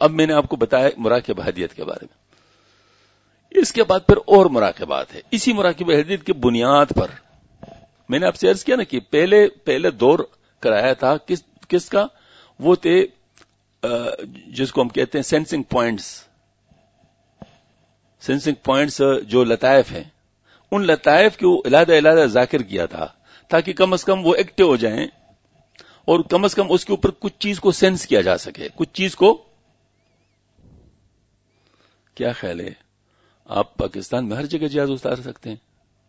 اب میں نے آپ کو بتایا مراقب احدیت کے بارے میں. اس کے بعد پھر اور مراقبات ہے. اسی مراقب احدیت کی بنیاد پر میں نے آپ سے عرض کیا نا کہ پہلے دور کرایا تھا کس کا؟ وہ تھے جس کو ہم کہتے ہیں سینسنگ پوائنٹس جو لطائف ہیں، ان لطائف کو علیحدہ ذاکر کیا تھا تاکہ کم از کم وہ ایکٹیو ہو جائیں اور کم از کم اس کے اوپر کچھ چیز کو سینس کیا جا سکے، کچھ چیز کو. کیا خیال ہے آپ پاکستان میں ہر جگہ جہاز اتار سکتے ہیں؟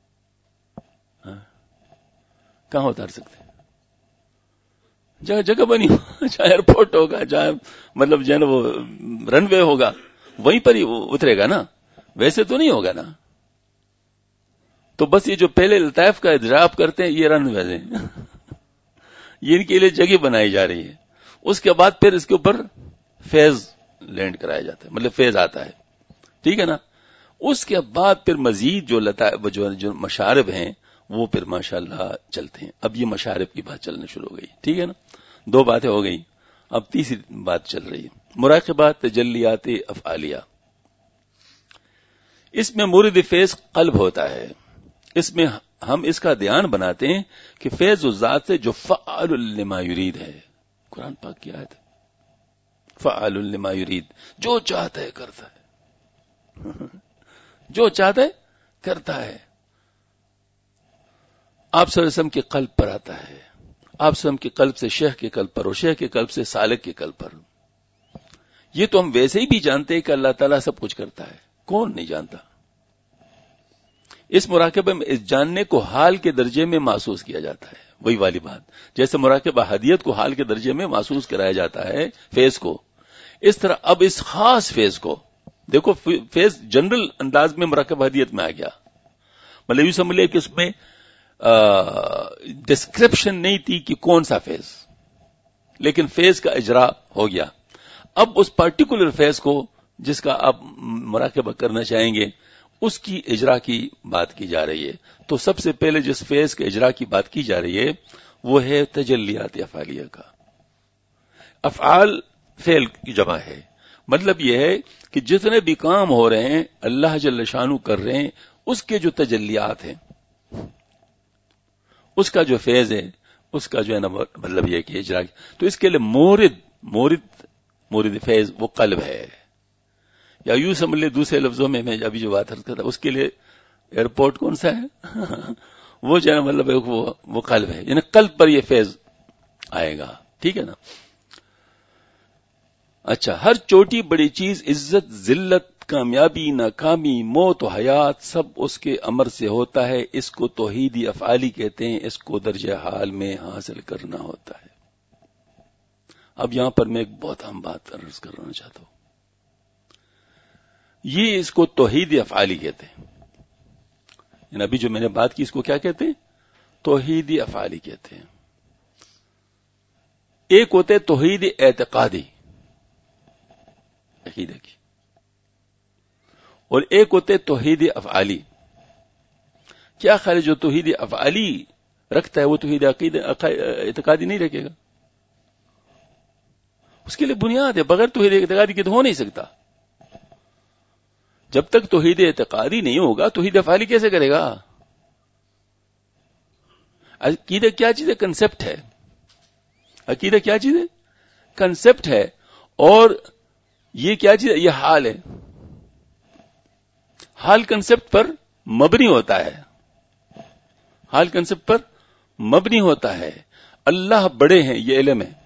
کہاں اتار سکتے ہیں؟ جہاں جگہ بنی ہو، جہاں ایئرپورٹ ہوگا، جہاں مطلب جو ہے نا وہ رن وے ہوگا، وہیں پر ہی وہ اترے گا نا، ویسے تو نہیں ہوگا نا. تو بس یہ جو پہلے لطائف کا اضراب کرتے ہیں یہ رن وے ہیں، یہ ان کے لیے جگہ بنائی جا رہی ہے. اس کے بعد پھر اس کے اوپر فیض لینڈ کرایا جاتا ہے، مطلب فیض آتا ہے، ٹھیک ہے نا. اس کے بعد پھر مزید جو لطائف جو مشارب ہیں وہ پھر ماشاءاللہ چلتے ہیں. اب یہ مشارب کی بات چلنا شروع ہو گئی، ٹھیک ہے نا. 2 باتیں ہو گئی، اب تیسری بات چل رہی ہے مراقبات تجلیات افعالیہ. اس میں مورد فیض قلب ہوتا ہے. اس میں ہم اس کا دھیان بناتے ہیں کہ فیض ذات سے جو فعال لما یرید ہے، قرآن پاک کی آیت ہے، فعال لما یرید، جو چاہتا ہے کرتا ہے، جو چاہتا ہے کرتا ہے. آپ صلی اللہ علیہ وسلم کے قلب پر آتا ہے، آپ صلی اللہ علیہ وسلم کے قلب سے شیخ کے قلب پر اور شیخ کے قلب سے سالک کے قلب پر. یہ تو ہم ویسے ہی بھی جانتے ہیں کہ اللہ تعالیٰ سب کچھ کرتا ہے، کون نہیں جانتا. اس مراقبے میں اس جاننے کو حال کے درجے میں محسوس کیا جاتا ہے. وہی والی بات، جیسے مراقبہ احدیت کو حال کے درجے میں محسوس کرایا جاتا ہے فیض کو، اس طرح اب اس خاص فیض کو دیکھو. فیض جنرل انداز میں مراقبہ احدیت میں آ گیا، مطلب یہ سمجھ لے کہ اس میں ڈسکرپشن نہیں تھی کہ کون سا فیض، لیکن فیض کا اجرا ہو گیا. اب اس پرٹیکولر فیض کو جس کا آپ مراقبہ کرنا چاہیں گے اس کی اجرا کی بات کی جا رہی ہے. تو سب سے پہلے جس فیض کے اجرا کی بات کی جا رہی ہے وہ ہے تجلیات افعالیہ کا. افعال فعل کی جمع ہے، مطلب یہ ہے کہ جتنے بھی کام ہو رہے ہیں اللہ جل شانہ کر رہے ہیں، اس کے جو تجلیات ہیں، اس کا جو فیض ہے، اس کا جو ہے نا مطلب یہ کہ اجرا. تو اس کے لیے مورد فیض وہ قلب ہے، یا یوں سمجھ لے دوسرے لفظوں میں ابھی جو بات کرتا اس کے لیے ایئرپورٹ کون سا ہے وہ جو ہے نا مطلب وہ قلب ہے، یعنی قلب پر یہ فیض آئے گا، ٹھیک ہے نا. اچھا، ہر چھوٹی بڑی چیز، عزت ذلت، کامیابی ناکامی، موت و حیات، سب اس کے امر سے ہوتا ہے. اس کو توحید افعالی کہتے ہیں، اس کو درجہ حال میں حاصل کرنا ہوتا ہے. اب یہاں پر میں ایک بہت اہم بات عرض کرنا چاہتا ہوں. یہ اس کو توحید افعالی کہتے ہیں، یعنی ابھی جو میں نے بات کی اس کو کیا کہتے ہیں؟ توحید افعالی کہتے ہیں. ایک ہوتے توحید اعتقادی عقیدہ کی، اور ایک ہوتے توحید افعالی. کیا خیال ہے جو توحید افعالی رکھتا ہے وہ توحید اعتقادی نہیں رکھے گا؟ اس کے لیے بنیاد ہے، بغیر توحید اعتقادی کے تو ہو نہیں سکتا. جب تک توحید اعتقادی نہیں ہوگا توحید افعالی کیسے کرے گا؟ عقیدہ کیا چیز ہے؟ کنسپٹ ہے. عقیدہ کیا چیز ہے؟ کنسپٹ ہے. اور یہ کیا چیز ہے؟ یہ حال ہے. حال کنسپٹ پر مبنی ہوتا ہے، حال کنسپٹ پر مبنی ہوتا ہے. اللہ بڑے ہیں یہ علم ہے،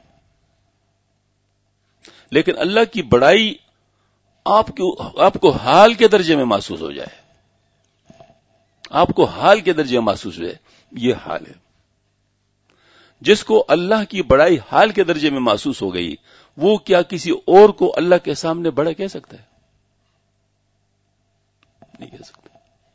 لیکن اللہ کی بڑائی آپ کو حال کے درجے میں محسوس ہو جائے، آپ کو حال کے درجے میں محسوس ہو جائے، یہ حال ہے. جس کو اللہ کی بڑائی حال کے درجے میں محسوس ہو گئی وہ کیا کسی اور کو اللہ کے سامنے بڑا کہہ سکتا ہے؟ نہیں کہہ سکتا.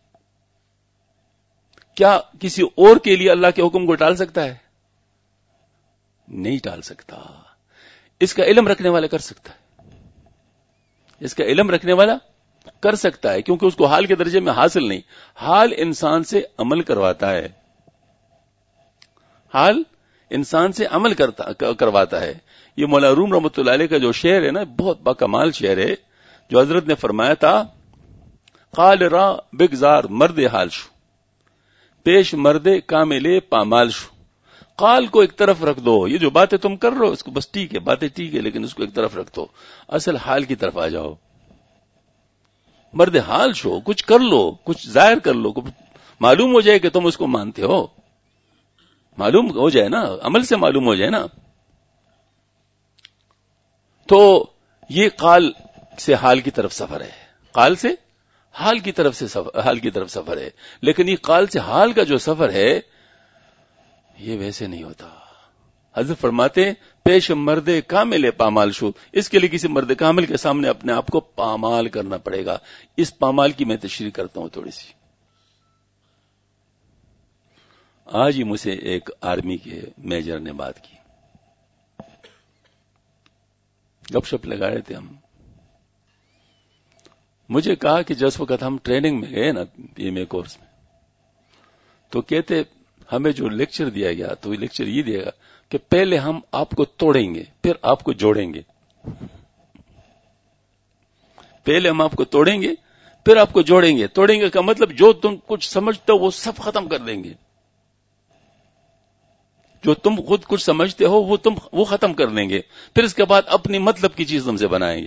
کیا کسی اور کے لیے اللہ کے حکم کو ٹال سکتا ہے؟ نہیں ٹال سکتا. اس کا علم رکھنے والا کر سکتا ہے، اس کا علم رکھنے والا کر سکتا ہے، کیونکہ اس کو حال کے درجے میں حاصل نہیں. حال انسان سے عمل کرواتا ہے، حال انسان سے عمل کرواتا ہے. یہ مولانا روم رحمۃ اللہ علیہ کا جو شعر ہے نا، بہت باکمال شعر ہے، جو حضرت نے فرمایا تھا، قال را بگزار مرد حال شو، پیش مرد کامل پامال شو. قال کو ایک طرف رکھ دو، یہ جو باتیں تم کر رہے ہو اس کو بس ٹھیک ہے، باتیں ٹھیک ہے، لیکن اس کو ایک طرف رکھ دو، اصل حال کی طرف آ جاؤ. مرد حال شو، کچھ کر لو، کچھ ظاہر کر لو، معلوم ہو جائے کہ تم اس کو مانتے ہو، معلوم ہو جائے نا، عمل سے معلوم ہو جائے نا. تو یہ قال سے حال کی طرف سفر ہے، قال سے حال کی طرف سفر ہے، لیکن یہ قال سے حال کا جو سفر ہے یہ ویسے نہیں ہوتا. حضرت فرماتے پیش مرد کامل پامال شو، اس کے لیے کسی مرد کامل کے سامنے اپنے آپ کو پامال کرنا پڑے گا. اس پامال کی میں تشریح کرتا ہوں تھوڑی سی. آج ہی مجھ سے ایک آرمی کے میجر نے بات کی، گپ شپ لگا رہے تھے ہم. مجھے کہا کہ جس وقت ہم ٹریننگ میں گئے نا پی میں کورس میں، تو کہتے ہمیں جو لیکچر دیا گیا تو یہ لیکچر یہ دیا گا کہ پہلے ہم آپ کو توڑیں گے پھر آپ کو جوڑیں گے. پہلے ہم آپ کو توڑیں گے پھر آپ کو جوڑیں گے. توڑیں گے کا مطلب جو تم کچھ سمجھتے ہو وہ سب ختم کر دیں گے، جو تم خود کچھ سمجھتے ہو وہ ختم کر دیں گے، پھر اس کے بعد اپنی مطلب کی چیز تم سے بنائیں گے.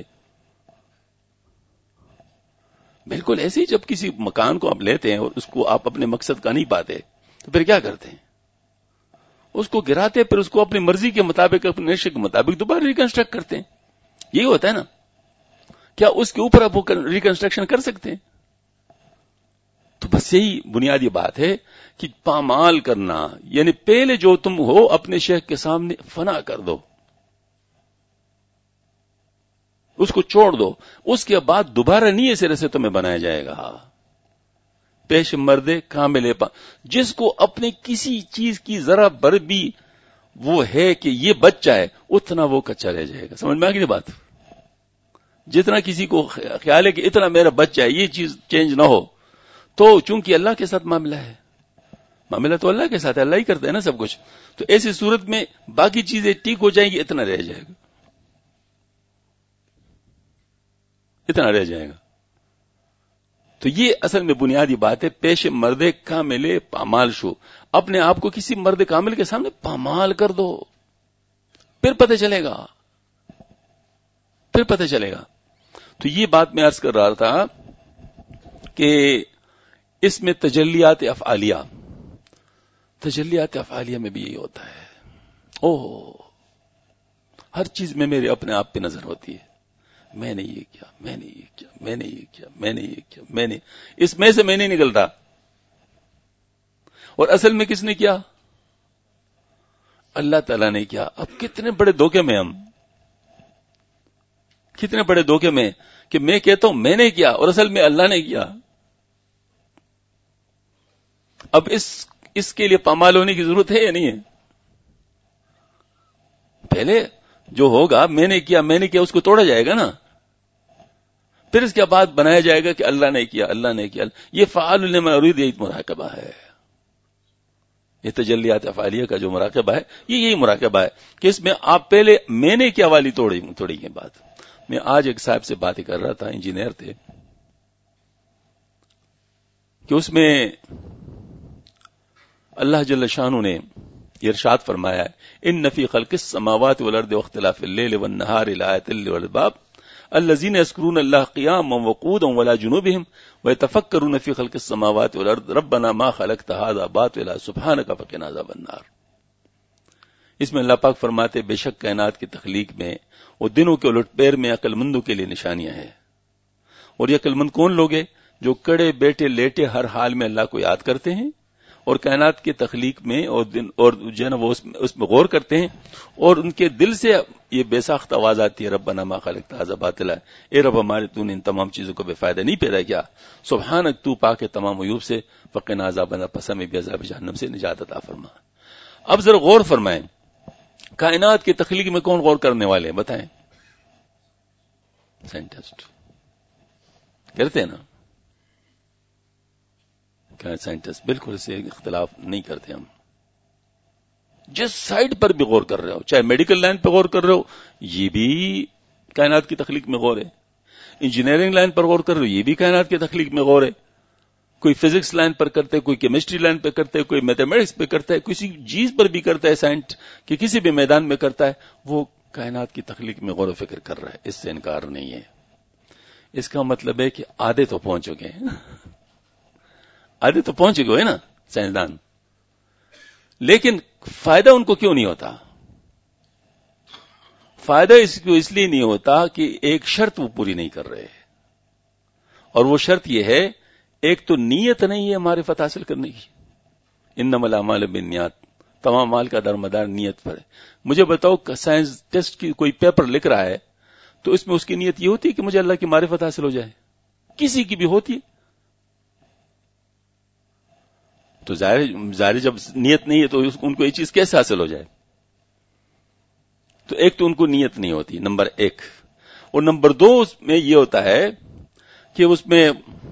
بالکل ایسے ہی جب کسی مکان کو آپ لیتے ہیں اور اس کو آپ اپنے مقصد کا نہیں پاتے تو پھر کیا کرتے ہیں؟ اس کو گراتے، پھر اس کو اپنی مرضی کے مطابق، اپنے نشے کے مطابق دوبارہ ریکنسٹرکٹ کرتے ہیں. یہی ہوتا ہے نا. کیا اس کے اوپر آپ ریکنسٹرکشن کر سکتے ہیں؟ تو بس یہی بنیادی بات ہے کہ پامال کرنا، یعنی پہلے جو تم ہو اپنے شیخ کے سامنے فنا کر دو، اس کو چھوڑ دو، اس کے بعد دوبارہ نہیں سرے سے تمہیں بنایا جائے گا. پیش مرد کامل جس کو اپنے کسی چیز کی ذرا بر بھی وہ ہے کہ یہ بچہ ہے، اتنا وہ کچا رہ جائے گا. سمجھ میں آ گئی بات؟ جتنا کسی کو خیال ہے کہ اتنا میرا بچہ ہے، یہ چیز چینج نہ ہو، تو چونکہ اللہ کے ساتھ معاملہ ہے، معاملہ تو اللہ کے ساتھ ہے، اللہ ہی کرتا ہے نا سب کچھ، تو ایسی صورت میں باقی چیزیں ٹھیک ہو جائیں گی، اتنا رہ جائے گا، اتنا رہ جائے گا. تو یہ اصل میں بنیادی بات ہے. پیش مرد کامل پامال شو، اپنے آپ کو کسی مرد کامل کے سامنے پامال کر دو، پھر پتہ چلے گا، پھر پتہ چلے گا. تو یہ بات میں عرض کر رہا تھا کہ اس میں تجلیات افعالیہ میں بھی یہی ہوتا ہے. ہر چیز میں میرے اپنے آپ پہ نظر ہوتی ہے، میں نے یہ کیا، میں نے یہ کیا، میں نے یہ کیا، میں نے یہ کیا، میں نے، اس میں سے میں نہیں نکلتا. اور اصل میں کس نے کیا؟ اللہ تعالیٰ نے کیا. اب کتنے بڑے دھوکے میں ہم، کتنے بڑے دھوکے میں کہ میں کہتا ہوں میں نے کیا اور اصل میں اللہ نے کیا. اب اس کے لیے پامال ہونے کی ضرورت ہے یا نہیں ہے؟ پہلے جو ہوگا میں نے کیا اس کو توڑا جائے گا نا، پھر اس کے بعد بنایا جائے گا کہ اللہ نے کیا، اللہ نے کیا. یہ فعال لما اريد، یہی مراقبہ ہے. یہ تجلیات افعالیہ کا جو مراقبہ ہے یہی مراقبہ ہے کہ اس میں آپ پہلے میں نے کیا والی توڑی گئی بات. میں آج ایک صاحب سے بات کر رہا تھا، انجینئر تھے، کہ اس میں اللہ جل شانہ نے ارشاد فرمایا ہے ان فی خلق السماوات والارض واختلاف الليل والنهار لآیات للالباب الذين يذكرون الله قیاما وقعودا وعلى جنوبهم ويتفکرون فی خلق السماوات والارض ربنا ما خلقت هذا باطلا سبحانك فقنا عذاب النار. اس میں اللہ پاک فرماتے بے شک کائنات کی تخلیق میں اور دنوں کے الٹ پیر میں عقل مندوں کے لیے نشانیاں ہیں. اور یہ عقل مند کون لوگ ہیں؟ جو کڑے بیٹھے لیٹے ہر حال میں اللہ کو یاد کرتے ہیں اور کائنات کی تخلیق میں اور جو ہے نا وہ اس میں غور کرتے ہیں، اور ان کے دل سے یہ بے ساخت آواز آتی ہے ربنا ما خلقت هذا باطلا، اے رب ہمارے تو نے ان تمام چیزوں کو بے فائدہ نہیں پیدا کیا، سبحانک تو پاک ہے تمام عیوب سے، فقنا عذاب النار، پس ہمیں بھی عذاب جہنم سے نجات عطا فرما. اب ذرا غور فرمائیں، کائنات کی تخلیق میں کون غور کرنے والے ہیں بتائیں؟ سائنٹسٹ کرتے ہیں نا، کیا سائنٹسٹ بالکل اسے اختلاف نہیں کرتے ہم. جس سائڈ پر بھی غور کر رہے ہو، چاہے میڈیکل لائن پہ غور کر رہے ہو، یہ بھی کائنات کی تخلیق میں غور ہے. انجینئرنگ لائن پر غور کر رہے ہو، یہ بھی کائنات کی تخلیق میں غور ہے. کوئی فزکس لائن پر کرتا ہے، کوئی کیمسٹری لائن پہ کرتا ہے، کوئی میتھمیٹکس پہ کرتا ہے، کسی چیز پر بھی کرتا ہے، سائنس کہ کسی بھی میدان میں کرتا ہے، وہ کائنات کی تخلیق میں غور و فکر کر رہا ہے. اس سے انکار نہیں ہے. اس کا مطلب ہے کہ آدھے تو پہنچ چکے ہیں، آدھے تو پہنچ گئے نا سائنسدان. لیکن فائدہ ان کو کیوں نہیں ہوتا؟ فائدہ اس لیے نہیں ہوتا کہ ایک شرط وہ پوری نہیں کر رہے، اور وہ شرط یہ ہے، ایک تو نیت نہیں ہے معرفت حاصل کرنے کی. انما الاعمال بالنیات، تمام مال کا درمدار نیت پر ہے. مجھے بتاؤ سائنس ٹیسٹ کی کوئی پیپر لکھ رہا ہے تو اس میں اس کی نیت یہ ہوتی ہے کہ مجھے اللہ کی معرفت حاصل ہو جائے؟ کسی کی بھی ہوتی ہے؟ تو ظاہر جب نیت نہیں ہے تو ان کو یہ چیز کیسے حاصل ہو جائے؟ تو ایک تو ان کو نیت نہیں ہوتی، نمبر ایک. اور نمبر دو اس میں یہ ہوتا ہے کہ اس میں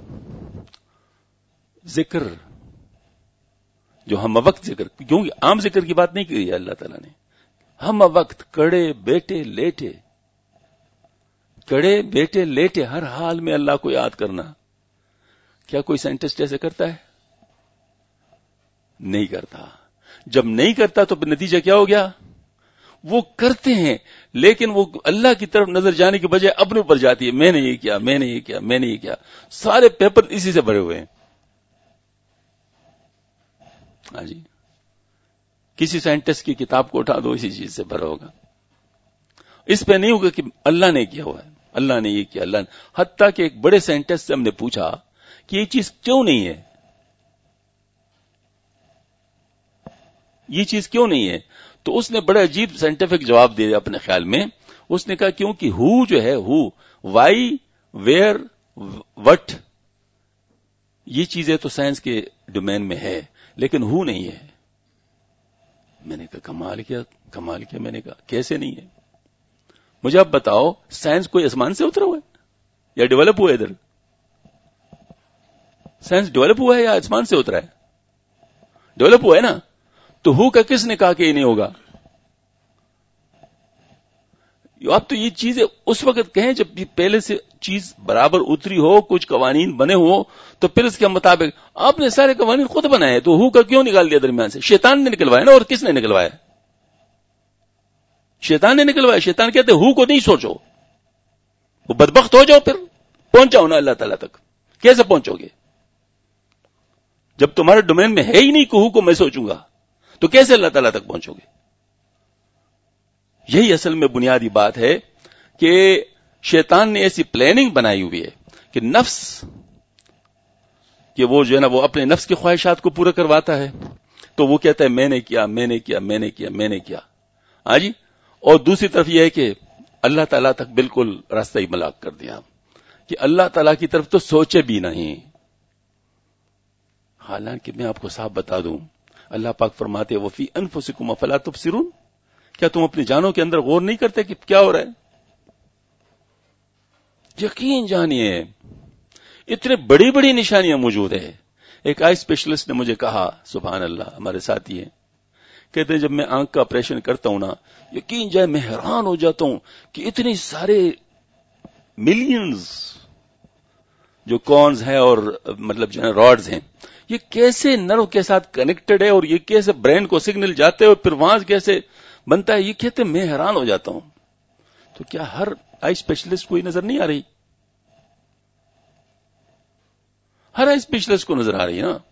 ذکر، جو ہم وقت ذکر، کیونکہ عام ذکر کی بات نہیں کی ہے اللہ تعالیٰ نے. ہم وقت کڑے بیٹے لیٹے ہر حال میں اللہ کو یاد کرنا. کیا کوئی سائنٹسٹ ایسے کرتا ہے؟ نہیں کرتا. جب نہیں کرتا تو نتیجہ کیا ہو گیا؟ وہ کرتے ہیں لیکن وہ اللہ کی طرف نظر جانے کے بجائے اپنے اوپر جاتی ہے، میں نے یہ کیا، میں نے یہ کیا، میں نے یہ کیا. سارے پیپر اسی سے بھرے ہوئے ہیں. ہاں جی، کسی سائنٹسٹ کی کتاب کو اٹھا دو، اسی چیز سے بھرا ہوگا. اس پہ نہیں ہوگا کہ اللہ نے کیا ہوا ہے، اللہ نے یہ کیا، اللہ نے. حتیٰ کہ ایک بڑے سائنٹسٹ سے ہم نے پوچھا کہ یہ چیز کیوں نہیں ہے، یہ چیز کیوں نہیں ہے، تو اس نے بڑے عجیب سائنٹیفک جواب دیا اپنے خیال میں. اس نے کہا کیونکہ ہو جو ہے، ہو، وائی، ویئر، وٹ، یہ چیزیں تو سائنس کے ڈومین میں ہے لیکن ہو نہیں ہے. میں نے کہا کمال کیا. میں نے کہا کیسے نہیں ہے؟ مجھے آپ بتاؤ، سائنس کوئی آسمان سے اترا ہوا ہے یا ڈیولپ ہوا ہے؟ ادھر سائنس ڈیولپ ہوا ہے یا آسمان سے اترا ہے؟ ڈیولپ ہوا ہے نا. تو ہو کا کس نے کہا کہ یہ نہیں ہوگا؟ اب تو یہ چیزیں اس وقت کہیں جب پہلے سے چیز برابر اتری ہو، کچھ قوانین بنے ہو، تو پھر اس کے مطابق آپ نے سارے قوانین خود بنائے، تو ہو کا کیوں نکال دیا درمیان سے؟ شیطان نے نکلوایا نا. اور کس نے نکلوایا؟ شیطان نے نکلوایا. شیطان کہتے ہو کو نہیں سوچو، وہ بدبخت ہو جاؤ، پھر پہنچ جاؤ نا اللہ تعالیٰ تک. کیسے پہنچو گے جب تمہارے ڈومین میں ہے ہی نہیں کہ ہو کو میں سوچوں گا؟ تو کیسے اللہ تعالیٰ تک پہنچو گے؟ یہی اصل میں بنیادی بات ہے کہ شیطان نے ایسی پلاننگ بنائی ہوئی ہے کہ نفس، کہ وہ جو ہے نا، وہ اپنے نفس کی خواہشات کو پورا کرواتا ہے. تو وہ کہتا ہے میں نے کیا، میں نے کیا، میں نے کیا، میں نے کیا. ہاں جی. اور دوسری طرف یہ ہے کہ اللہ تعالیٰ تک بالکل راستہ ہی بلاک کر دیا کہ اللہ تعالیٰ کی طرف تو سوچے بھی نہیں. حالانکہ میں آپ کو صاحب بتا دوں، اللہ پاک فرماتے وفی انفسکم افلا تبصرون، کیا تم اپنی جانوں کے اندر غور نہیں کرتے کہ کیا ہو رہا ہے؟ یقین جانیے اتنے بڑی بڑی نشانیاں موجود ہیں. ایک آئی اسپیشلسٹ نے مجھے کہا، سبحان اللہ، ہمارے ساتھی ہیں، کہتے ہیں جب میں آنکھ کا آپریشن کرتا ہوں نا، یقین جائے میں حیران ہو جاتا ہوں کہ اتنے سارے ملینز جو کونز ہیں اور مطلب جو ہے راڈز ہیں، یہ کیسے نرو کے ساتھ کنیکٹڈ ہے اور یہ کیسے برین کو سگنل جاتے ہیں اور پھر وہاں کیسے بنتا ہے، یہ کہتے میں حیران ہو جاتا ہوں. تو کیا ہر آئی اسپیشلسٹ کوئی نظر نہیں آ رہی؟ ہر آئی اسپیشلسٹ کو نظر آ رہی ہے نا،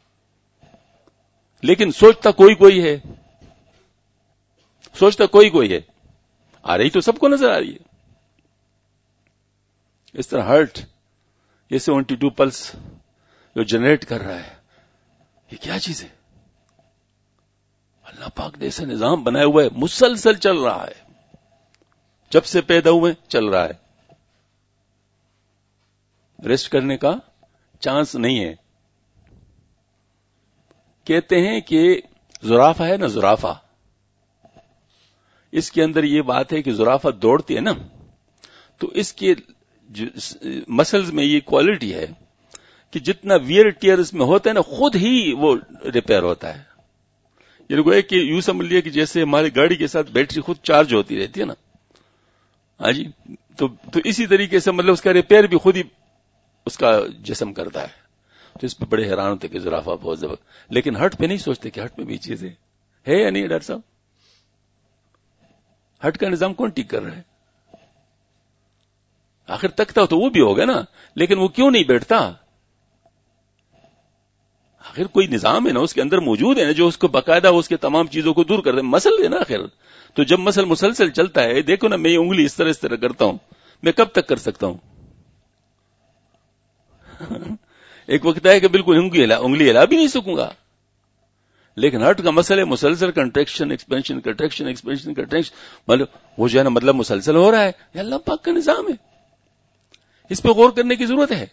لیکن سوچتا کوئی ہے، سوچتا کوئی ہے. آ رہی تو سب کو نظر آ رہی ہے. اس طرح ہارٹ یہ 72 پلس جو جنریٹ کر رہا ہے، یہ کیا چیز ہے؟ اللہ پاک نے ایسا نظام بنایا ہوا ہے، مسلسل چل رہا ہے، جب سے پیدا ہوئے چل رہا ہے، ریسٹ کرنے کا چانس نہیں ہے. کہتے ہیں کہ زرافہ ہے نا، زرافہ، اس کے اندر یہ بات ہے کہ زرافہ دوڑتی ہے نا، تو اس کے مسلز میں یہ کوالٹی ہے کہ جتنا ویئر ٹیئر اس میں ہوتا ہے نا، خود ہی وہ ریپیئر ہوتا ہے. یہ گویا کہ یوں سمجھ لیا کہ جیسے ہماری گاڑی کے ساتھ بیٹری خود چارج ہوتی رہتی ہے نا، ہاں جی، تو اسی طریقے سے مطلب اس کا ریپیئر بھی خود ہی اس کا جسم کرتا ہے. تو اس پہ بڑے حیران ہوتے کہ زرافہ بہت زبردست، لیکن ہٹ پہ نہیں سوچتے کہ ہٹ میں بھی چیزیں ہے یا نہیں. ڈاکٹر صاحب ہٹ کا نظام کون ٹھیک کر رہا ہے؟ آخر تکتا تو وہ بھی ہوگا نا، لیکن وہ کیوں نہیں بیٹھتا؟ آخر کوئی نظام ہے نا اس کے اندر موجود ہے نا جو اس کو باقاعدہ اس کے تمام چیزوں کو دور کر دے. مسل ہے نا آخر. تو جب مسل مسلسل چلتا ہے، دیکھو نا میں انگلی اس طرح کرتا ہوں، میں کب تک کر سکتا ہوں؟ ایک وقت ہے کہ بالکل انگلی ہلا بھی نہیں سکوں گا. لیکن ہٹ کا مسئلہ ہے مسلسل contraction expansion contraction expansion contraction, مطلب وہ جو ہے نا مطلب مسلسل ہو رہا ہے. یہ اللہ پاک کا نظام ہے، اس پہ غور کرنے کی ضرورت ہے.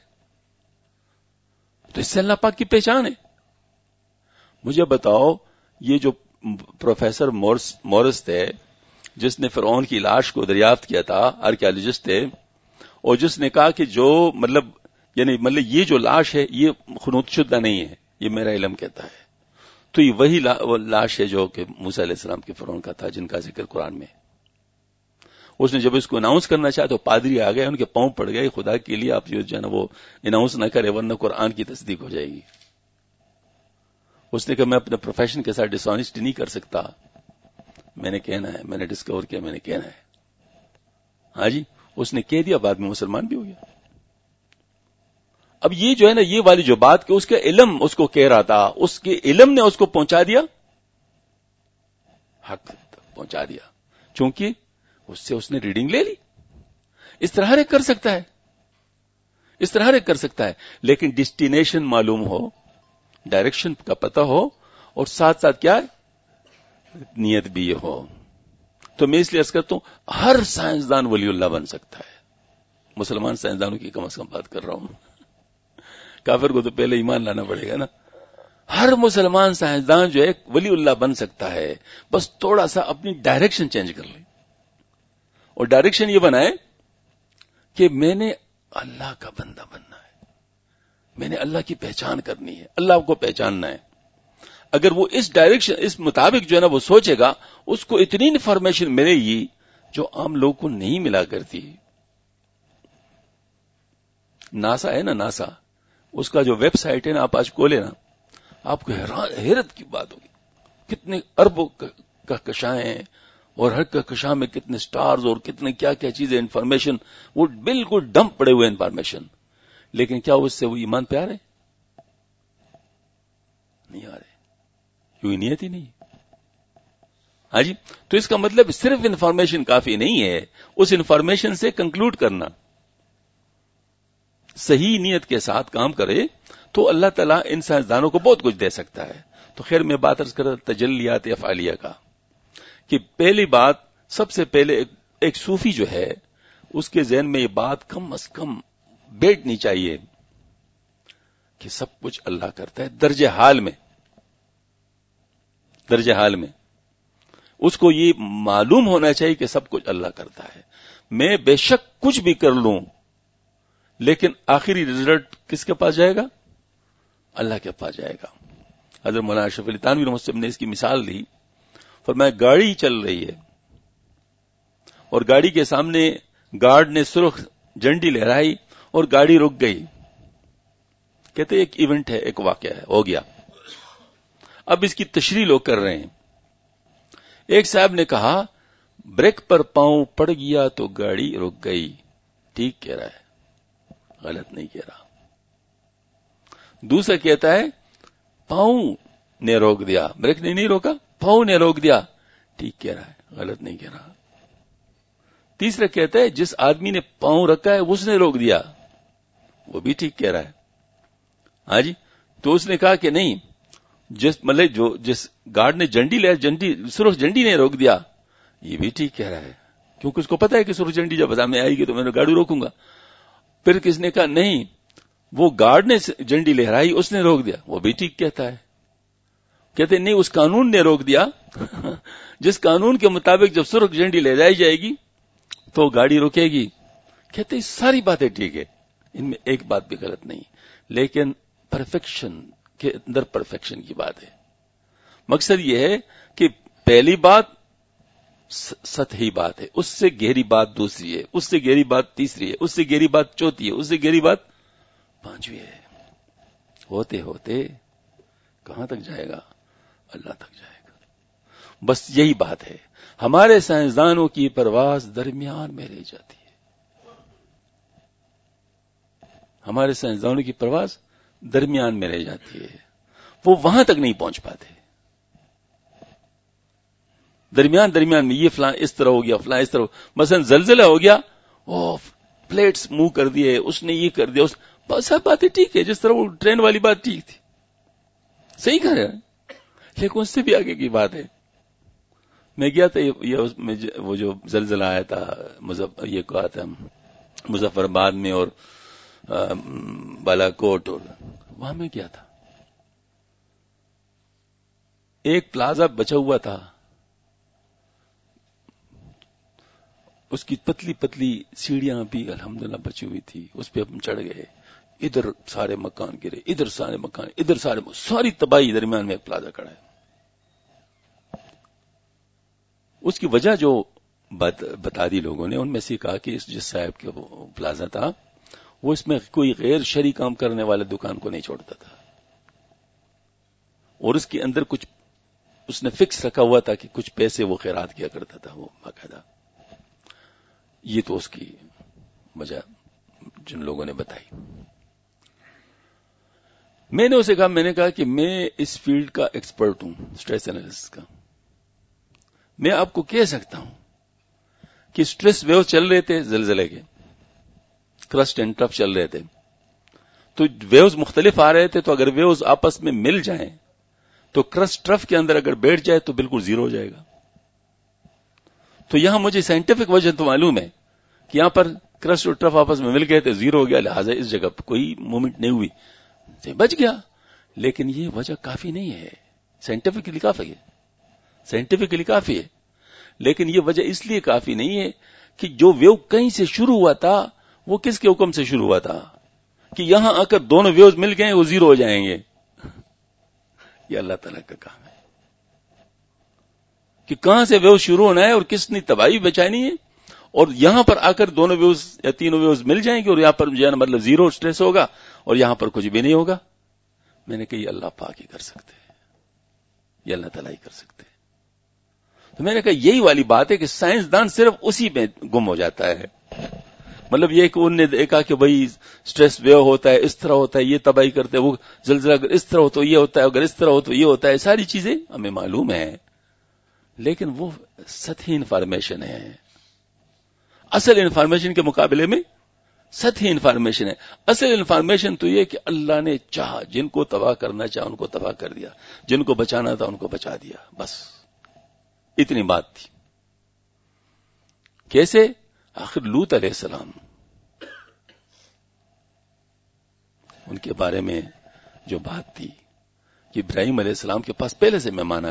تو اس سے اللہ پاک کی پہچان ہے. مجھے بتاؤ، یہ جو پروفیسر مورس تھے جس نے فرعون کی لاش کو دریافت کیا تھا، آرکیالوجسٹ تھے، اور جس نے کہا کہ جو مطلب یہ جو لاش ہے یہ خنوط شدہ نہیں ہے، یہ میرا علم کہتا ہے. تو یہ وہی لاش ہے جو کہ موسیٰ علیہ السلام کے فرعون کا تھا، جن کا ذکر قرآن میں. اس نے جب اس کو اناؤنس کرنا چاہا تو پادری آ گئے، ان کے پاؤں پڑ گئے، خدا کے لیے آپ جو ہے نا وہ اناؤنس نہ کرے ورنہ قرآن کی تصدیق ہو جائے گی. اس نے کہا میں اپنے پروفیشن کے ساتھ ڈس آنیسٹی نہیں کر سکتا، میں نے کہنا ہے، میں نے ڈسکور کیا، میں نے کہنا ہے. ہاں جی، اس نے کہہ دیا، بعد میں مسلمان بھی ہو گیا. اب یہ جو ہے نا یہ والی جو بات کہ اس کا علم اس کو کہہ رہا تھا، اس کے علم نے اس کو پہنچا دیا، حق پہنچا دیا، چونکہ اس سے اس نے ریڈنگ لے لی. اس طرح ہر ایک کر سکتا ہے، اس طرح ہر ایک کر سکتا ہے، لیکن ڈیسٹینیشن معلوم ہو، ڈائریکشن کا پتہ ہو، اور ساتھ ساتھ کیا ہے، نیت بھی یہ ہو. تو میں اس لیے عرض کرتا ہوں ہر سائنسدان ولی اللہ بن سکتا ہے. مسلمان سائنسدانوں کی کم از کم بات کر رہا ہوں، کافر کو تو پہلے ایمان لانا پڑے گا نا. ہر مسلمان سائنسدان جو ہے ولی اللہ بن سکتا ہے، بس تھوڑا سا اپنی ڈائریکشن چینج کر لے. اور ڈائریکشن یہ بنائے کہ میں نے اللہ کا بندہ بننا ہے، میں نے اللہ کی پہچان کرنی ہے، اللہ کو پہچاننا ہے. اگر وہ اس ڈائریکشن اس مطابق جو ہے نا وہ سوچے گا، اس کو اتنی انفارمیشن ملے گی جو عام لوگوں کو نہیں ملا کرتی. ناسا ہے نا، ناسا اس کا جو ویب سائٹ ہے نا، آپ آج کھولے نا، آپ کو حیرت کی بات ہوگی، کتنے اربوں کہکشاں ہیں، اور ہر کہکشاں میں کتنے سٹارز اور کتنے کیا کیا چیزیں، انفارمیشن، وہ بالکل ڈمپ پڑے ہوئے انفارمیشن. لیکن کیا اس سے وہ ایمان پہ آ رہے؟ نہیں آ رہے، کیوں؟ نیت ہی نہیں. ہاں جی، تو اس کا مطلب صرف انفارمیشن کافی نہیں ہے، اس انفارمیشن سے کنکلوڈ کرنا. صحیح نیت کے ساتھ کام کرے تو اللہ تعالیٰ ان سائنسدانوں کو بہت کچھ دے سکتا ہے. تو خیر میں بات عرض کر تجلیات افعالیہ کا، کہ پہلی بات سب سے پہلے ایک صوفی جو ہے اس کے ذہن میں یہ بات کم از کم بیٹھنی چاہیے کہ سب کچھ اللہ کرتا ہے. درجہ حال میں اس کو یہ معلوم ہونا چاہیے کہ سب کچھ اللہ کرتا ہے. میں بے شک کچھ بھی کر لوں، لیکن آخری رزلٹ کس کے پاس جائے گا؟ اللہ کے پاس جائے گا. حضرت مولانا اشرف علی تھانوی رحمۃ اللہ نے اس کی مثال دی، فرمایا گاڑی چل رہی ہے اور گاڑی کے سامنے گارڈ نے سرخ جھنڈی لہرائی اور گاڑی رک گئی. کہتے ایک ایونٹ ہے، ایک واقعہ ہے، ہو گیا. اب اس کی تشریح لوگ کر رہے ہیں. ایک صاحب نے کہا بریک پر پاؤں پڑ گیا تو گاڑی رک گئی. ٹھیک کہہ رہا ہے، غلط نہیں کہہ رہا. دوسرا کہتا ہے پاؤں نے روک دیا، بریک نے نہیں روکا، پاؤں نے روک دیا. ٹھیک کہہ رہا ہے، غلط نہیں کہہ رہا. تیسرا کہتا ہے جس آدمی نے پاؤں رکھا ہے اس نے روک دیا، وہ بھی ٹھیک کہہ رہا ہے. ہاں جی، تو اس نے کہا کہ نہیں، جس گارڈ نے سرخ جھنڈی نے روک دیا، یہ بھی ٹھیک کہہ رہا ہے، کیونکہ اس کو پتا ہے کہ سرخ جھنڈی جب سامنے آئے گی تو میں گاڑی روکوں گا. پھر کس نے کہا نہیں، وہ گارڈ نے جھنڈی لہرائی، اس نے روک دیا، وہ بھی ٹھیک کہتا ہے. کہتے نہیں، اس قانون نے روک دیا جس قانون کے مطابق جب سرخ جھنڈی لہرائی جائے گی تو گاڑی رکے گی. کہتے ساری باتیں ٹھیک ہے، ان میں ایک بات بھی غلط نہیں، لیکن پرفیکشن کے اندر پرفیکشن کی بات ہے. مقصد یہ ہے کہ پہلی بات سطحی بات ہے، اس سے گہری بات دوسری ہے، اس سے گہری بات تیسری ہے، اس سے گہری بات چوتھی ہے، اس سے گہری بات پانچویں ہے. ہوتے ہوتے کہاں تک جائے گا؟ اللہ تک جائے گا. بس یہی بات ہے. ہمارے سائنسدانوں کی پرواز درمیان میں رہ جاتی ہے. ہمارے سائنسدانوں کی پرواز درمیان میں رہ جاتی ہے، وہ وہاں تک نہیں پہنچ پاتے. درمیان میں یہ فلاں اس طرح ہو گیا، فلاں اس طرح مثلا زلزلہ ہو گیا، پلیٹس موو کر دیے، اس نے یہ کر دیا، سب باتیں ٹھیک ہے، جس طرح وہ ٹرین والی بات ٹھیک تھی، صحیح کہہ رہے ہیں، لیکن اس سے بھی آگے کی بات ہے. میں گیا تھا وہ جو زلزلہ آیا تھا یہ کہا تھا مظفر آباد میں اور بالا کوٹ، اور وہاں میں گیا تھا. ایک پلازا بچا ہوا تھا، اس کی پتلی پتلی سیڑھیاں بھی الحمدللہ بچی ہوئی تھی، اس پہ ہم چڑھ گئے. ادھر سارے مکان گرے، ادھر سارے مکان، ادھر ساری تباہی، درمیان میں ایک پلازا کھڑا ہے. اس کی وجہ جو بتا دی لوگوں نے، ان میں سے کہا کہ جس صاحب کے وہ پلازا تھا، وہ اس میں کوئی غیر شرعی کام کرنے والے دکان کو نہیں چھوڑتا تھا، اور اس کے اندر کچھ اس نے فکس رکھا ہوا تھا کہ کچھ پیسے وہ خیرات کیا کرتا تھا وہ باقاعدہ. یہ تو اس کی وجہ جن لوگوں نے بتائی. میں نے اسے کہا، میں نے کہا کہ میں اس فیلڈ کا ایکسپرٹ ہوں، اسٹریس انالیسس کا. میں آپ کو کہہ سکتا ہوں کہ اسٹریس ویو چل رہے تھے زلزلے کے، کرسٹ اینڈ ٹرف چل رہے تھے، تو ویوز مختلف آ رہے تھے، تو اگر ویوز آپس میں مل جائیں تو کرسٹ ٹرف کے اندر اگر بیٹھ جائے تو بالکل زیرو ہو جائے گا. تو یہاں مجھے سائنٹیفک وجہ تو معلوم ہے کہ یہاں پر کرسٹ اور ٹرف آپس میں مل گئے تھے، زیرو ہو گیا، لہٰذا اس جگہ پر کوئی موومنٹ نہیں ہوئی، بچ گیا. لیکن یہ وجہ کافی نہیں ہے، سائنٹیفکلی کافی ہے، سائنٹیفکلی کافی ہے، لیکن یہ وجہ اس لیے کافی نہیں ہے کہ جو ویو کہیں سے شروع ہوا تھا وہ کس کے حکم سے شروع ہوا تھا کہ یہاں آ کر دونوں ویوز مل گئے وہ زیرو ہو جائیں گے. یہ اللہ تعالیٰ کا کام ہے کہ کہاں سے ویو شروع ہونا ہے اور کس نے تباہی بچانی ہے، اور یہاں پر آ کر دونوں ویوز یا تینوں ویوز مل جائیں گے اور یہاں پر جو ہے مطلب زیرو سٹریس ہوگا اور یہاں پر کچھ بھی نہیں ہوگا. میں نے کہا یہ اللہ پاک ہی کر سکتے ہیں، یہ اللہ تعالیٰ ہی کر سکتے ہیں. تو میں نے کہا یہی والی بات ہے کہ سائنسدان صرف اسی میں گم ہو جاتا ہے. مطلب یہ کہ انہوں نے دیکھا کہ بھئی سٹریس ویو ہوتا ہے، اس طرح ہوتا ہے، یہ تباہی کرتے ہیں، وہ زلزلہ اگر اس طرح ہو تو یہ ہوتا ہے، اگر اس طرح ہو تو یہ ہوتا ہے، ساری چیزیں ہمیں معلوم ہیں، لیکن وہ سطحی انفارمیشن ہے. اصل انفارمیشن کے مقابلے میں سطحی انفارمیشن ہے. اصل انفارمیشن تو یہ کہ اللہ نے چاہا، جن کو تباہ کرنا چاہا ان کو تباہ کر دیا، جن کو بچانا تھا ان کو بچا دیا، بس اتنی بات تھی. کیسے؟ آخر لوط علیہ السلام، ان کے بارے میں جو بات تھی کہ ابراہیم علیہ السلام کے پاس پہلے سے مہمان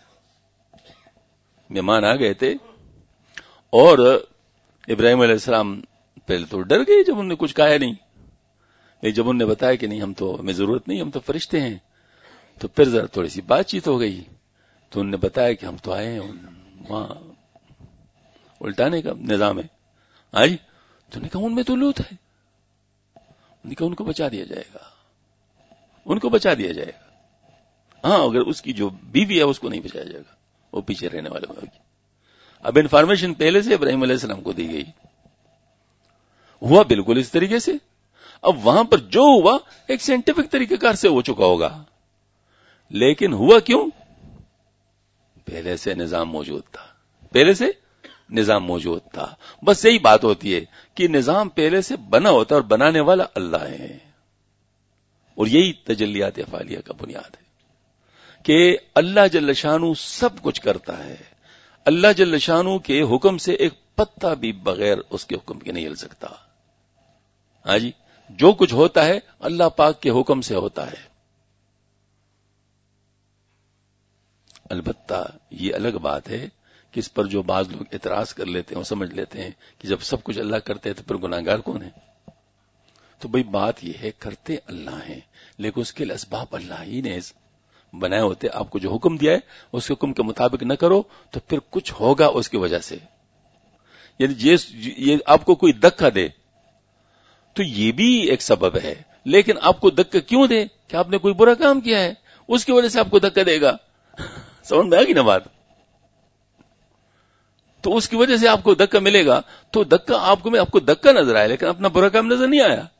آ گئے تھے اور ابراہیم علیہ السلام پہلے تو ڈر گئے جب انہوں نے کچھ کہا نہیں، لیکن جب انہوں نے بتایا کہ نہیں ہمیں ضرورت نہیں، ہم تو فرشتے ہیں، تو پھر ذرا تھوڑی سی بات چیت ہو گئی. تو انہوں نے بتایا کہ ہم تو آئے ہیں وہاں الٹانے کا نظام ہے. آئی تو نے کہا ان میں تو لوط ہے، نے کہا ان کو بچا دیا جائے گا، ان کو بچا دیا جائے گا. ہاں اگر اس کی جو بیوی ہے اس کو نہیں بچایا جائے گا، وہ پیچھے رہنے والے ہوگی. اب انفارمیشن پہلے سے ابراہیم علیہ السلام کو دی گئی، ہوا بالکل اس طریقے سے. اب وہاں پر جو ہوا ایک سائنٹیفک طریقہ کار سے ہو چکا ہوگا، لیکن ہوا کیوں؟ پہلے سے نظام موجود تھا، پہلے سے نظام موجود تھا. بس یہی بات ہوتی ہے کہ نظام پہلے سے بنا ہوتا ہے اور بنانے والا اللہ ہے، اور یہی تجلیات افعالیہ کا بنیاد ہے کہ اللہ جل شانہ سب کچھ کرتا ہے. اللہ جل شانہ کے حکم سے ایک پتا بھی بغیر اس کے حکم کے نہیں ہل سکتا. ہاں جی، جو کچھ ہوتا ہے اللہ پاک کے حکم سے ہوتا ہے. البتہ یہ الگ بات ہے کہ اس پر جو بعض لوگ اعتراض کر لیتے ہیں اور سمجھ لیتے ہیں کہ جب سب کچھ اللہ کرتے ہیں تو پھر گناہگار کون ہے؟ تو بھئی بات یہ ہے کرتے اللہ ہیں، لیکن اس کے اسباب اللہ ہی نے بنائے ہوتے, آپ کو جو حکم دیا ہے اس کے حکم کے مطابق نہ کرو تو پھر کچھ ہوگا اس کی وجہ سے. یعنی یہ آپ کو کوئی دھکا دے تو یہ بھی ایک سبب ہے, لیکن آپ کو دھکا کیوں دے کہ آپ نے کوئی برا کام کیا ہے, اس کی وجہ سے آپ کو دھکا دے گا. سمجھ میں آ گئی نا بات؟ تو اس کی وجہ سے آپ کو دھکا ملے گا, تو دھکا آپ کو دھکا نظر آیا لیکن اپنا برا کام نظر نہیں آیا.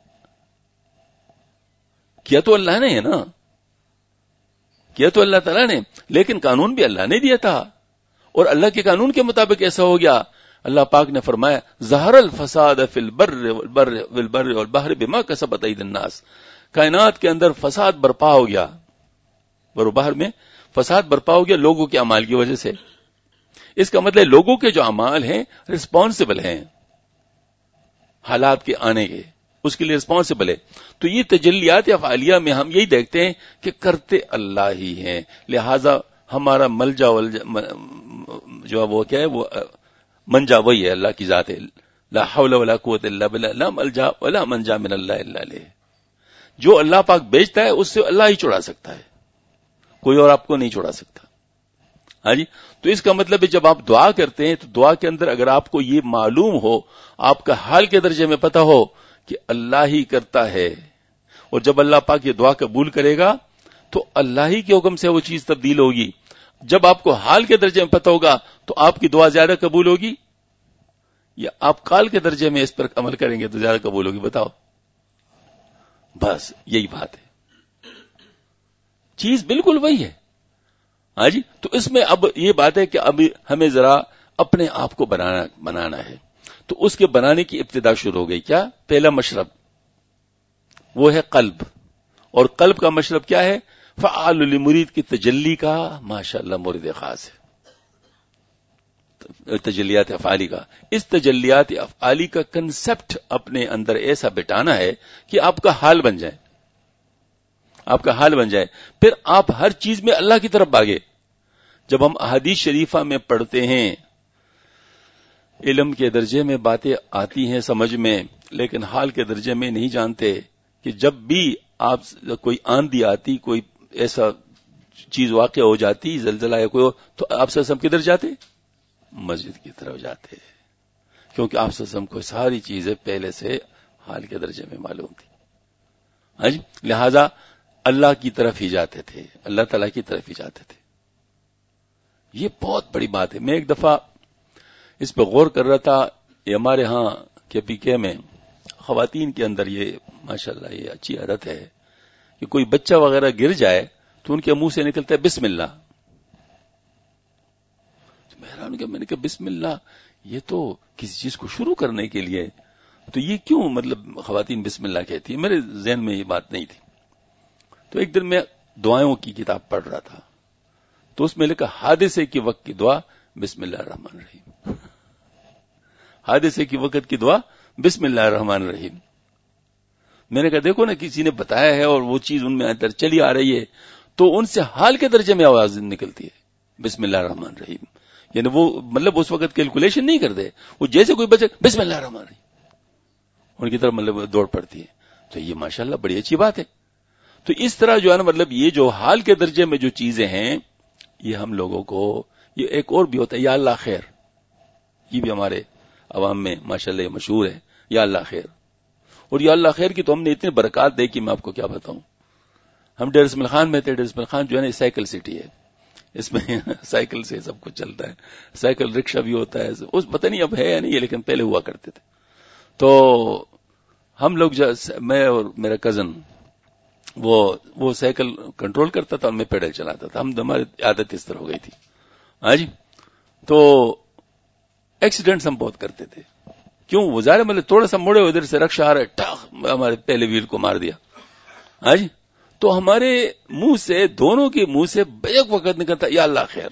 کیا تو اللہ نے ہے نا, کیا تو اللہ تعالیٰ نے, لیکن قانون بھی اللہ نے دیا تھا, اور اللہ کے قانون کے مطابق ایسا ہو گیا. اللہ پاک نے فرمایا ظہر الفساد فی البر والبحر بما کسبت ایدی الناس, کائنات کے اندر فساد برپا ہو گیا, بر و بحر میں فساد برپا ہو گیا لوگوں کے اعمال کی وجہ سے. اس کا مطلب لوگوں کے جو اعمال ہیں رسپانسبل ہیں حالات کے آنے کے, اس کے لیے رسپانسبل ہے. تو یہ تجلیات افعالیہ میں ہم یہی دیکھتے ہیں کہ کرتے اللہ ہی ہیں, لہذا ہمارا ملجا جو وہ کیا ہے, وہ منجا وہی ہے, اللہ کی ذات ہے. لا حول ولا قوت الا باللہ, لا ملجا ولا منجا من اللہ الا الیہ. جو اللہ پاک بیچتا ہے اس سے اللہ ہی چھڑا سکتا ہے, کوئی اور آپ کو نہیں چھڑا سکتا. ہاں جی, تو اس کا مطلب ہے جب آپ دعا کرتے ہیں تو دعا کے اندر اگر آپ کو یہ معلوم ہو, آپ کا حال کے درجے میں پتہ ہو کہ اللہ ہی کرتا ہے, اور جب اللہ پاک یہ دعا قبول کرے گا تو اللہ ہی کے حکم سے وہ چیز تبدیل ہوگی. جب آپ کو حال کے درجے میں پتہ ہوگا تو آپ کی دعا زیادہ قبول ہوگی, یا آپ قال کے درجے میں اس پر عمل کریں گے تو زیادہ قبول ہوگی؟ بتاؤ. بس یہی بات ہے, چیز بالکل وہی ہے. ہاں جی, تو اس میں اب یہ بات ہے کہ اب ہمیں ذرا اپنے آپ کو بنانا ہے. تو اس کے بنانے کی ابتدا شروع ہو گئی. کیا؟ پہلا مشرب وہ ہے قلب, اور قلب کا مشرب کیا ہے؟ فعال لمرید کی تجلی کا ماشاءاللہ مرید خاص ہے, تجلیات افعالی کا. اس تجلیات افعالی کا کنسپٹ اپنے اندر ایسا بٹانا ہے کہ آپ کا حال بن جائے, آپ کا حال بن جائے. پھر آپ ہر چیز میں اللہ کی طرف بھاگے. جب ہم احادیث شریفہ میں پڑھتے ہیں, علم کے درجے میں باتیں آتی ہیں سمجھ میں, لیکن حال کے درجے میں نہیں جانتے کہ جب بھی آپ کوئی آندھی آتی, کوئی ایسا چیز واقع ہو جاتی, زلزلہ یا کوئی, تو آپ سب کدھر جاتے؟ مسجد کی طرف جاتے, کیونکہ آپ سب کو ساری چیزیں پہلے سے حال کے درجے میں معلوم تھی. ہاں جی, لہذا اللہ کی طرف ہی جاتے تھے, اللہ تعالیٰ کی طرف ہی جاتے تھے. یہ بہت بڑی بات ہے. میں ایک دفعہ اس پہ غور کر رہا تھا. یہ ہمارے ہاں کے پی کے میں خواتین کے اندر یہ ماشاءاللہ یہ اچھی عادت ہے کہ کوئی بچہ وغیرہ گر جائے تو ان کے منہ سے نکلتا ہے بسم اللہ. میں حیران کہ میں نے کہا بسم اللہ یہ تو کسی چیز کو شروع کرنے کے لیے, تو یہ کیوں مطلب خواتین بسم اللہ کہتی ہیں؟ میرے ذہن میں یہ بات نہیں تھی. تو ایک دن میں دعاؤں کی کتاب پڑھ رہا تھا, تو اس میں لکھا حادثے کے وقت کی دعا بسم اللہ الرحمن الرحیم. حادثے کی وقت کی دعا بسم اللہ الرحمن الرحیم. میں نے کہا دیکھو نا, کسی نے بتایا ہے اور وہ چیز ان میں اندر چلی آ رہی ہے, تو ان سے حال کے درجے میں آواز نکلتی ہے بسم اللہ الرحمن الرحیم. یعنی وہ مطلب اس وقت کیلکولیشن نہیں کرتے, وہ جیسے کوئی بچے بسم اللہ الرحمن الرحیم ان کی طرف مطلب دوڑ پڑتی ہے. تو یہ ماشاءاللہ بڑی اچھی بات ہے. تو اس طرح جو ہے نا مطلب یہ جو حال کے درجے میں جو چیزیں ہیں, یہ ہم لوگوں کو, یہ ایک اور بھی ہوتا ہے یا اللہ خیر, یہ بھی ہمارے عوام میں ماشاءاللہ مشہور ہے یا اللہ خیر. اور یا اللہ خیر کی تو ہم نے اتنی برکات دیکھی, میں آپ کو کیا بتاؤں. ہم ڈیر اسماعیل خان میں تھے. ڈیر اسماعیل خان جو ہے نا سائیکل سٹی ہے, اس میں سائیکل سے سب کچھ چلتا ہے, سائیکل رکشہ بھی ہوتا ہے. اس پتہ نہیں اب ہے یا نہیں, لیکن پہلے ہوا کرتے تھے. تو ہم لوگ میں اور میرا کزن وہ سائیکل کنٹرول کرتا تھا اور میں پیڈل چلاتا تھا. ہماری عادت اس طرح ہو گئی تھی. ہاں جی, تو ایکسیڈنٹس ہم بہت کرتے تھے. کیوں؟ وہ ظاہر مطلب تھوڑا سا مڑے ادھر سے رکشہ آ رہا ہے, ٹاک ہمارے پہلے ویل کو مار دیا. ہاں جی, تو ہمارے منہ سے, دونوں کے منہ سے بیک وقت نکلتا یا اللہ خیر.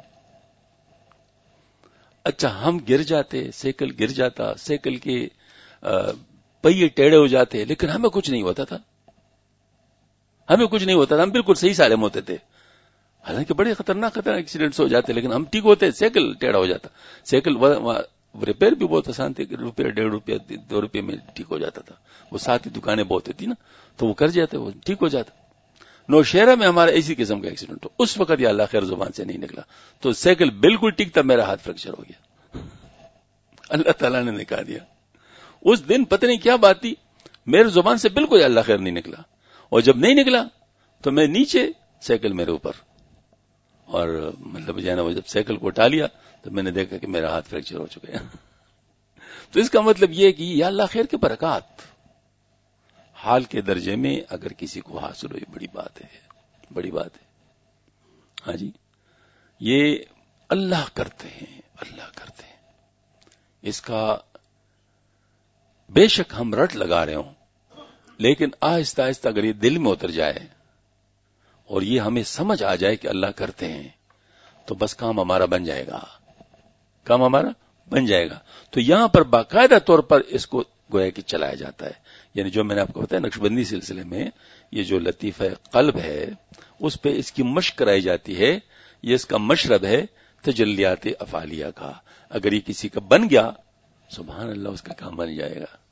اچھا, ہم گر جاتے, سائیکل گر جاتا, سائیکل کے پہیے ٹیڑے ہو جاتے, لیکن ہمیں کچھ نہیں ہوتا تھا. ہمیں کچھ نہیں ہوتا تھا, ہم بالکل صحیح سالم ہوتے تھے. حالانکہ بڑے خطرناک ایکسیڈنٹس ہو جاتے, لیکن ہم ٹھیک ہوتے. سائیکل ٹیڑھا ہو جاتا, سائیکل ریپیئر بھی بہت آسان تھے, روپیہ 1.5 2 روپے میں ٹھیک ہو جاتا تھا. وہ ساتھ ہی دکانیں بہت تھی نا, تو وہ کر جاتے, وہ ٹھیک ہو جاتا. نوشہرہ میں ہمارا اسی قسم کا ایکسیڈنٹ ہو، اس وقت یا اللہ خیر زبان سے نہیں نکلا تو سائیکل بالکل ٹک تب میرا ہاتھ فریکچر ہو گیا، اللہ تعالیٰ نے نکال دیا۔ اس دن پتہ نہیں کیا بات تھی، میرے زبان سے بالکل یا اللہ خیر نہیں نکلا، اور جب نہیں نکلا تو میں نیچے سائیکل میرے اوپر، اور مطلب جو ہے نا وہ جب سائیکل کو اٹھا لیا تو میں نے دیکھا کہ میرا ہاتھ فریکچر ہو چکا ہے۔ تو اس کا مطلب یہ کہ یا اللہ خیر کے برکات حال کے درجے میں اگر کسی کو حاصل ہوئی بڑی بات ہے، بڑی بات ہے۔ ہاں جی، یہ اللہ کرتے ہیں، اللہ کرتے ہیں، اس کا بے شک ہم رٹ لگا رہے ہوں، لیکن آہستہ آہستہ اگر یہ دل میں اتر جائے اور یہ ہمیں سمجھ آ جائے کہ اللہ کرتے ہیں تو بس کام ہمارا بن جائے گا، کام ہمارا بن جائے گا۔ تو یہاں پر باقاعدہ طور پر اس کو گویا کہ چلایا جاتا ہے، یعنی جو میں نے آپ کو بتایا نقشبندی سلسلے میں یہ جو لطیفہ قلب ہے اس پہ اس کی مشق کرائی جاتی ہے، یہ اس کا مشرب ہے تجلیات افعالیہ کا۔ اگر یہ کسی کا بن گیا سبحان اللہ اس کا کام بن جائے گا۔